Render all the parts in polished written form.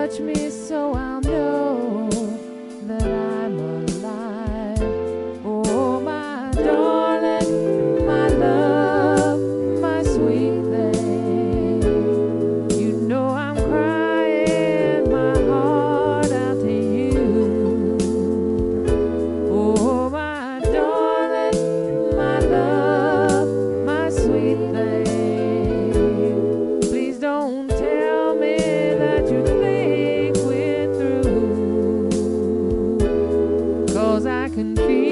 touch me so I'll know that I'm alive. Oh, my darling, my love, my sweet thing. You know I'm crying my heart out to you. Oh, my darling, my love, my sweet thing. Please don't tell me that you think we're through, 'cause I can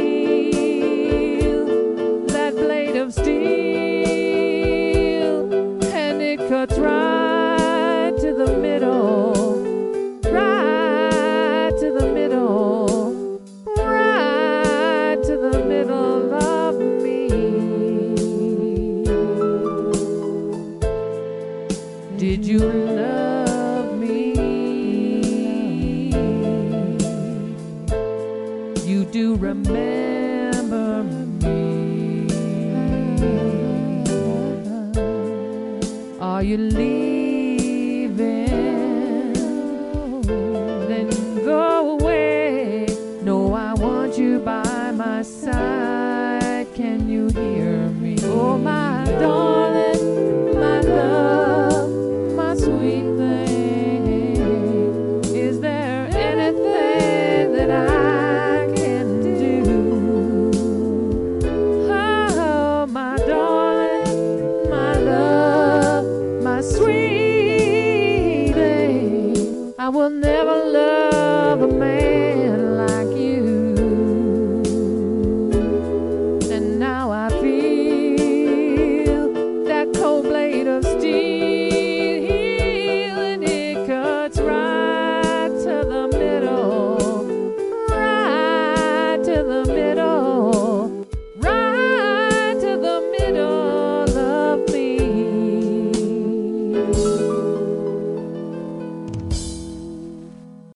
feel that blade of steel, and it cuts right to the middle, right to the middle, right to the middle of me. Did you love me? You do remember me. Are you leaving? Then go away. No, I want you by my side. Can you hear me? Oh, my darling, my love, my sweet thing. Is there anything that I can do? Oh, my darling, my love, my sweet thing. I will